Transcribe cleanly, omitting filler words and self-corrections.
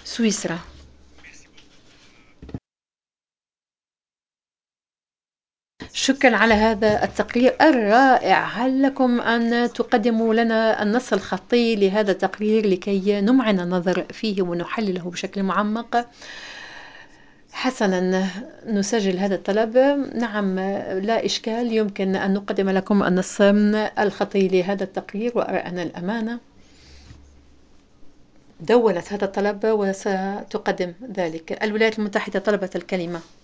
سويسرا. شكرا على هذا التقرير الرائع. هل لكم أن تقدموا لنا النص الخطي لهذا التقرير لكي نمعن النظر فيه ونحلله بشكل معمق؟ حسنا، نسجل هذا الطلب. نعم، لا إشكال، يمكن أن نقدم لكم النص الخطي لهذا التقرير. وأرى أن الأمانة دونت هذا الطلب وستقدم ذلك. الولايات المتحدة طلبت الكلمة.